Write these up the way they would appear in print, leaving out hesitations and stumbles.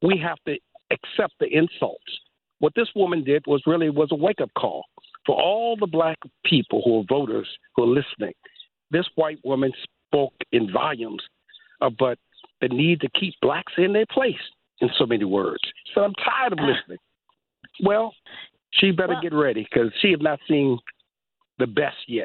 we have to accept the insults. What this woman did was a wake-up call for all the black people who are voters who are listening. This white woman spoke in volumes about the need to keep blacks in their place in so many words. So I'm tired of listening. Well, she better get ready because she has not seen the best yet.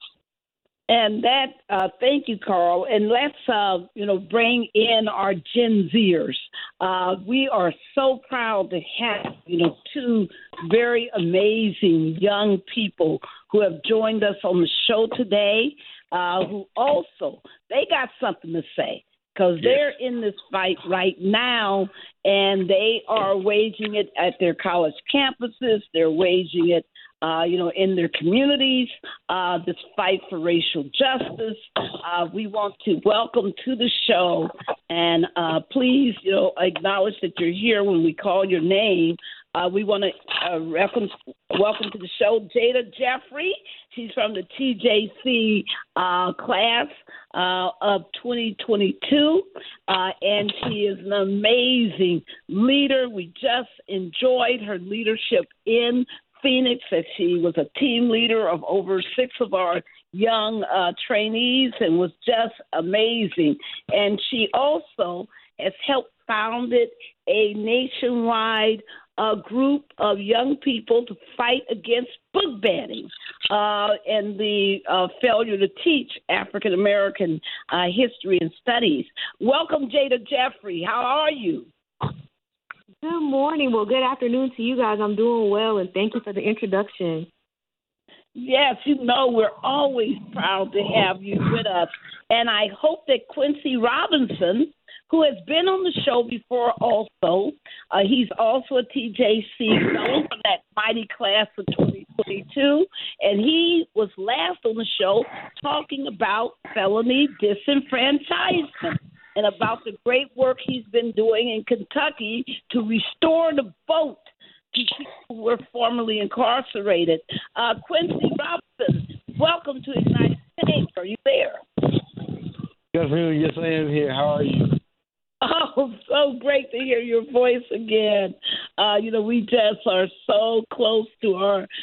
And that, thank you, Carl. And let's, bring in our Gen Zers. We are so proud to have, two very amazing young people who have joined us on the show today, who also, they got something to say because they're in this fight right now, and they are waging it at their college campuses. They're waging it in their communities, this fight for racial justice. We want to welcome to the show, and please, acknowledge that you're here when we call your name. We want to welcome to the show Jada Jeffrey. She's from the TJC class of 2022, and she is an amazing leader. We just enjoyed her leadership in Phoenix, that she was a team leader of over 6 of our young trainees and was just amazing. And she also has helped founded a nationwide group of young people to fight against book banning and the failure to teach African American history and studies. Welcome, Jada Jeffrey. How are you? Good morning. Well, good afternoon to you guys. I'm doing well, and thank you for the introduction. Yes, we're always proud to have you with us. And I hope that Quincy Robinson, who has been on the show before also, he's also a TJC fellow from that mighty class of 2022, and he was last on the show talking about felony disenfranchisement and about the great work he's been doing in Kentucky to restore the vote to people who were formerly incarcerated. Quincy Robinson, welcome to Ignite Change. Are you there? Good afternoon. Yes, I am here. How are you? Oh, so great to hear your voice again. We just are so close to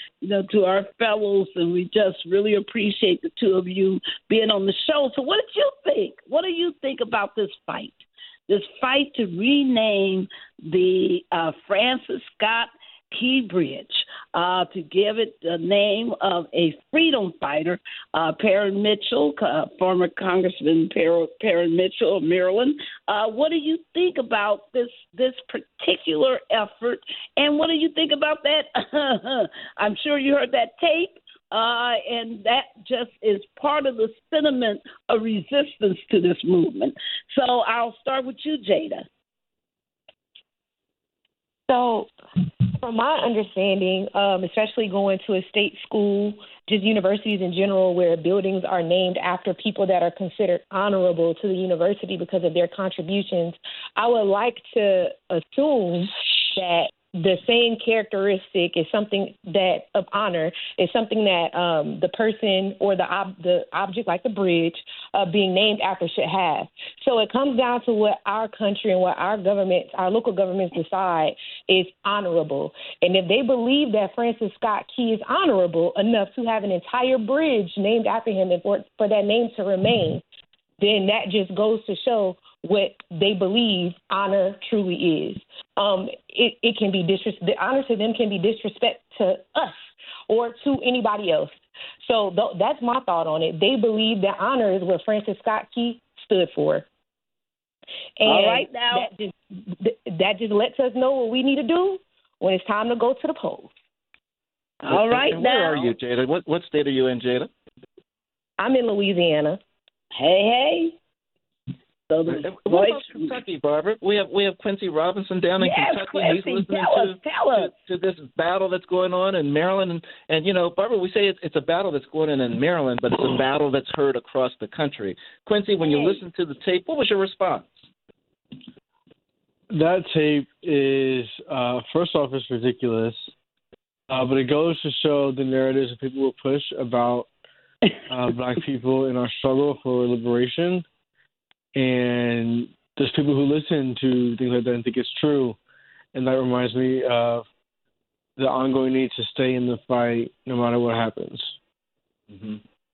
our fellows, and we just really appreciate the two of you being on the show. So what did you think? What do you think about this fight? This fight to rename the Francis Scott Key Bridge, to give it the name of a freedom fighter, Parren Mitchell, former Congressman Parren Mitchell of Maryland. What do you think about this particular effort, and what do you think about that? I'm sure you heard that tape, and that just is part of the sentiment of resistance to this movement. So I'll start with you, Jada. So, from my understanding, especially going to a state school, just universities in general, where buildings are named after people that are considered honorable to the university because of their contributions, I would like to assume that the same characteristic is something that of honor is something that the person or the object, like the bridge, being named after should have. So it comes down to what our country and what our governments, our local governments decide is honorable. And if they believe that Francis Scott Key is honorable enough to have an entire bridge named after him and for that name to remain, then that just goes to show what they believe honor truly is. It can be the honor to them can be disrespect to us or to anybody else. So that's my thought on it. They believe that honor is what Francis Scott Key stood for. And all right, now that just lets us know what we need to do when it's time to go to the polls. All right, and now. Where are you, Jada? What state are you in, Jada? I'm in Louisiana. Hey. So what about Kentucky, Barbara? We have Quincy Robinson down in Kentucky. Quincy, he's listening to this battle that's going on in Maryland. And Barbara, we say it's a battle that's going on in Maryland, but it's a battle that's heard across the country. Quincy, when you listened to the tape, what was your response? That tape is, first off, it's ridiculous. But it goes to show the narratives that people will push about Black people in our struggle for liberation. And there's people who listen to things like that and think it's true. And that reminds me of the ongoing need to stay in the fight no matter what happens. Mm-hmm.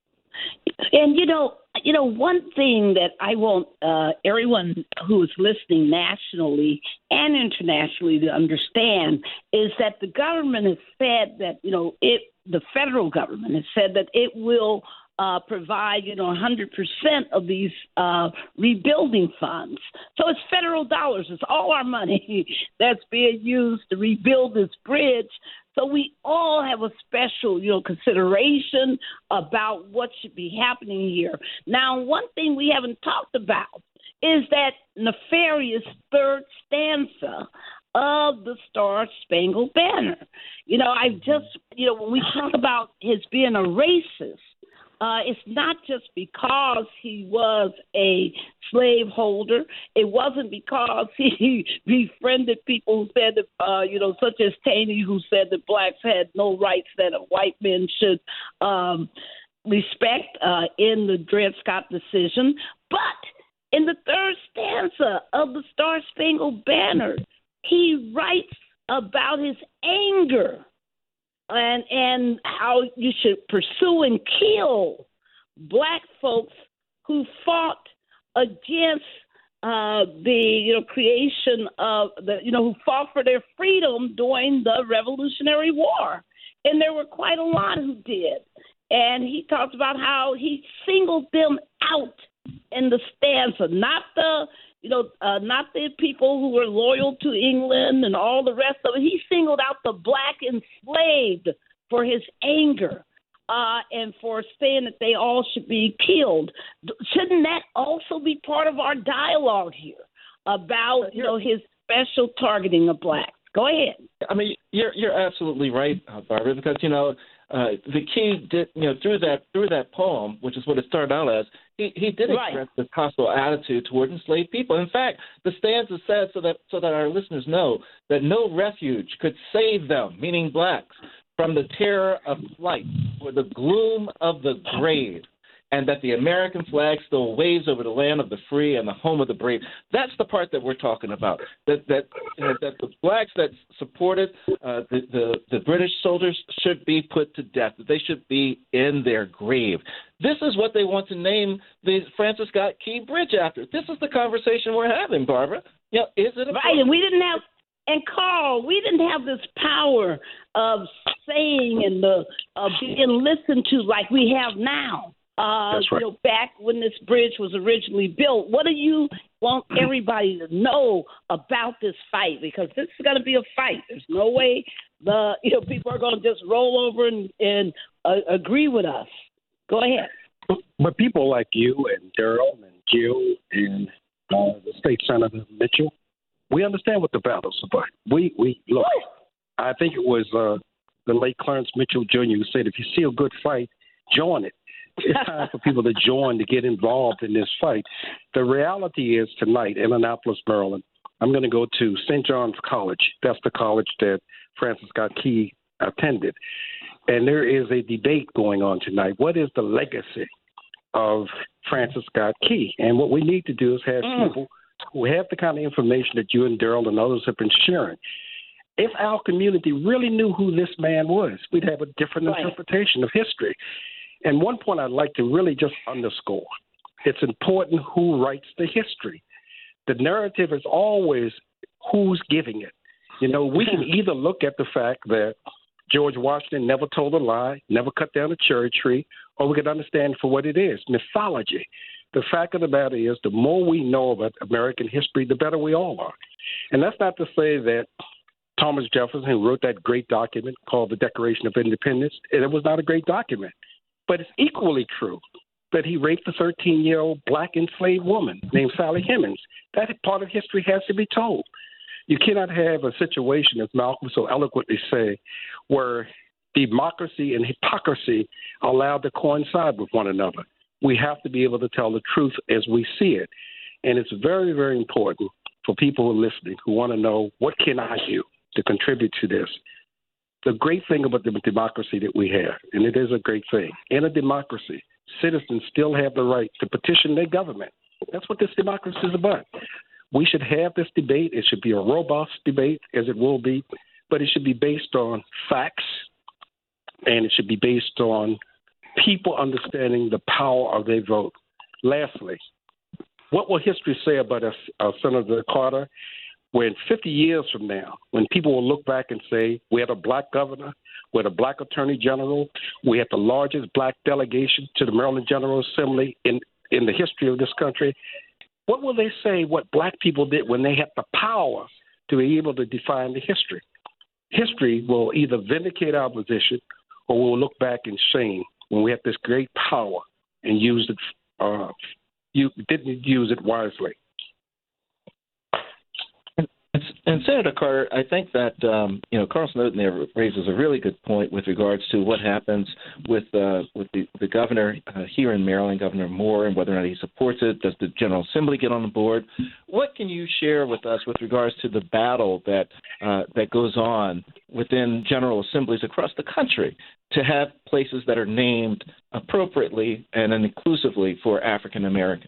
And one thing that I want everyone who is listening nationally and internationally to understand is that the government has said that the federal government has said that it will provide 100% of these rebuilding funds. So it's federal dollars. It's all our money that's being used to rebuild this bridge. So we all have a special, consideration about what should be happening here. Now, one thing we haven't talked about is that nefarious third stanza of the Star-Spangled Banner. When we talk about his being a racist, it's not just because he was a slaveholder. It wasn't because he befriended people who said that, such as Taney, who said that blacks had no rights that white men should respect in the Dred Scott decision. But in the third stanza of the Star-Spangled Banner, he writes about his anger and how you should pursue and kill black folks who fought against the creation of who fought for their freedom during the Revolutionary War. And there were quite a lot who did. And he talked about how he singled them out in the stanza, not the people who were loyal to England and all the rest of it. He singled out the black enslaved for his anger and for saying that they all should be killed. Shouldn't that also be part of our dialogue here about, his special targeting of blacks? Go ahead. I mean, you're absolutely right, Barbara, because, the key did, through that poem, which is what it started out as, he did express this hostile attitude toward enslaved people. In fact, the stanza said, so that our listeners know, that no refuge could save them, meaning blacks, from the terror of flight or the gloom of the grave, and that the American flag still waves over the land of the free and the home of the brave. That's the part that we're talking about. That the blacks that supported the British soldiers should be put to death. That they should be in their grave. This is what they want to name the Francis Scott Key Bridge after. This is the conversation we're having, Barbara. Is it right? And we didn't have. And Carl, we didn't have this power of saying and being listened to like we have now. That's right. Back when this bridge was originally built. What do you want everybody to know about this fight? Because this is going to be a fight. There's no way people are going to just roll over and agree with us. Go ahead. But people like you and Daryl and Jill and the state senator Mitchell, we understand what the battle's about. We look. I think it was the late Clarence Mitchell Jr. who said, if you see a good fight, join it. It's time for people to join, to get involved in this fight. The reality is tonight, in Annapolis, Maryland, I'm going to go to St. John's College. That's the college that Francis Scott Key attended. And there is a debate going on tonight. What is the legacy of Francis Scott Key? And what we need to do is have people who have the kind of information that you and Daryl and others have been sharing. If our community really knew who this man was, we'd have a different interpretation of history. And one point I'd like to really just underscore, it's important who writes the history. The narrative is always who's giving it. We can either look at the fact that George Washington never told a lie, never cut down a cherry tree, or we can understand it for what it is, mythology. The fact of the matter is, the more we know about American history, the better we all are. And that's not to say that Thomas Jefferson, who wrote that great document called the Declaration of Independence, it was not a great document. But it's equally true that he raped a 13-year-old black enslaved woman named Sally Hemings. That part of history has to be told. You cannot have a situation, as Malcolm so eloquently say, where democracy and hypocrisy are allowed to coincide with one another. We have to be able to tell the truth as we see it. And it's very, very important for people who are listening, who want to know, what can I do to contribute to this? The great thing about the democracy that we have, and it is a great thing, in a democracy, citizens still have the right to petition their government. That's what this democracy is about. we should have this debate. It should be a robust debate, as it will be, but it should be based on facts, and it should be based on people understanding the power of their vote. Lastly, what will history say about Senator Carter when 50 years from now, when people will look back and say, we had a black governor, we had a black attorney general, we had the largest black delegation to the Maryland General Assembly in the history of this country? What will they say what black people did when they had the power to be able to define the history? History will either vindicate our position or we'll look back in shame when we had this great power and used it, you didn't use it wisely. And Senator Carter, I think that Carl Snowden there raises a really good point with regards to what happens with the governor here in Maryland, Governor Moore, and whether or not he supports it. Does the General Assembly get on the board? What can you share with us with regards to the battle that goes on within General Assemblies across the country to have places that are named appropriately and inclusively for African Americans?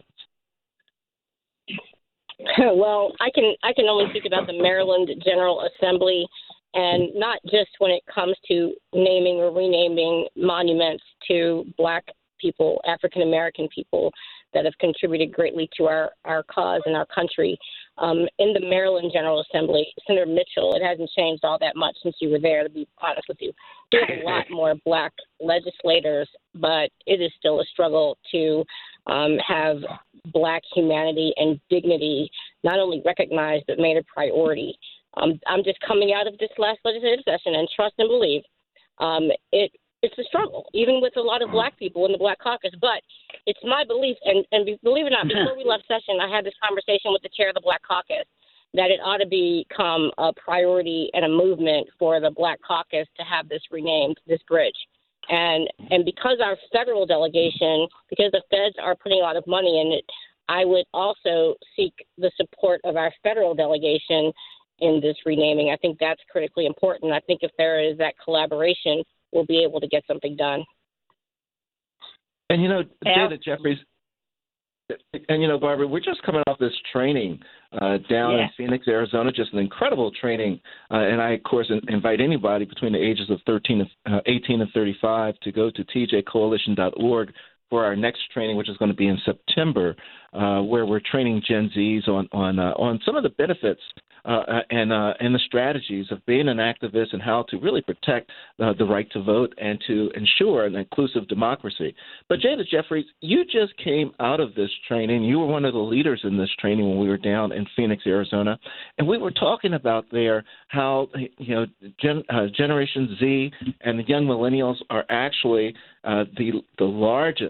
Well, I can only speak about the Maryland General Assembly, and not just when it comes to naming or renaming monuments to Black people, African American people that have contributed greatly to our cause and our country. In the Maryland General Assembly, Senator Mitchell, it hasn't changed all that much since you were there, to be honest with you. There's a lot more Black legislators, but it is still a struggle to have Black humanity and dignity not only recognized but made a priority. I'm just coming out of this last legislative session, and trust and believe, it's a struggle, even with a lot of Black people in the Black caucus. But it's my belief, and believe it or not, before we left session, I had this conversation with the chair of the Black caucus, that it ought to become a priority and a movement for the Black caucus to have this renamed, this bridge. And because our federal delegation, because the feds are putting a lot of money in it, I would also seek the support of our federal delegation in this renaming. I think that's critically important. I think if there is that collaboration, we'll be able to get something done. And, Jada Jeffries, and, Barbara, we're just coming off this training down in Phoenix, Arizona, just an incredible training. And I, of course, invite anybody between the ages of 18 and 35 to go to tjcoalition.org for our next training, which is going to be in September, where we're training Gen Zs on some of the benefits and the strategies of being an activist and how to really protect the right to vote and to ensure an inclusive democracy. But Jada Jeffries, you just came out of this training. You were one of the leaders in this training when we were down in Phoenix, Arizona, and we were talking about there how Generation Z and the young millennials are actually the largest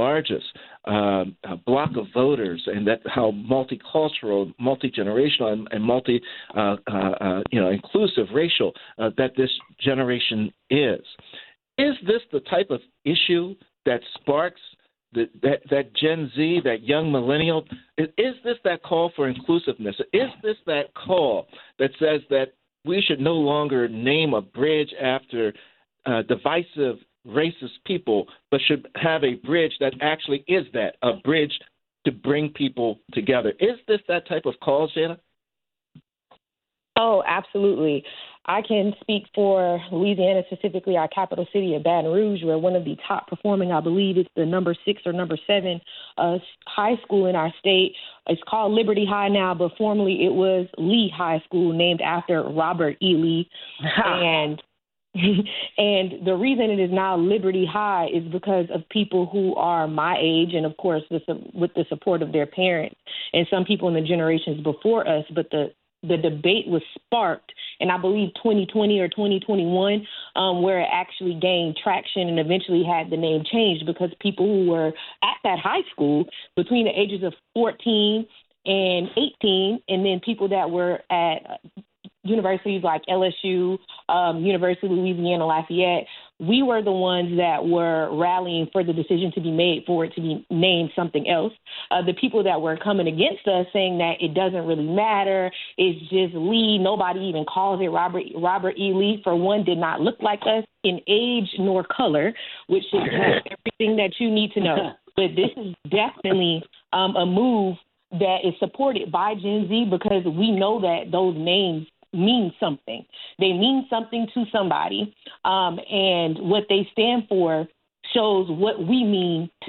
block of voters, and that how multicultural, multi-generational, and inclusive racial that this generation is. Is this the type of issue that sparks that Gen Z, that young millennial? Is this that call for inclusiveness? Is this that call that says that we should no longer name a bridge after divisive racist people, but should have a bridge that actually is that, a bridge to bring people together? Is this that type of call, Jada? Oh, absolutely. I can speak for Louisiana, specifically our capital city of Baton Rouge, where one of the top performing, I believe it's the number 6 or number 7 high school in our state. It's called Liberty High now, but formerly it was Lee High School, named after Robert E. Lee. And the reason it is now Liberty High is because of people who are my age and, of course, with the support of their parents and some people in the generations before us. But the debate was sparked, and I believe 2020 or 2021, where it actually gained traction and eventually had the name changed because people who were at that high school between the ages of 14 and 18, and then people that were at universities like LSU, University of Louisiana Lafayette, we were the ones that were rallying for the decision to be made for it to be named something else. The people that were coming against us saying that it doesn't really matter, it's just Lee, nobody even calls it Robert E. Lee, for one, did not look like us in age nor color, which is everything that you need to know. But this is definitely a move that is supported by Gen Z because we know that those names mean something. They mean something to somebody, and what they stand for shows what we mean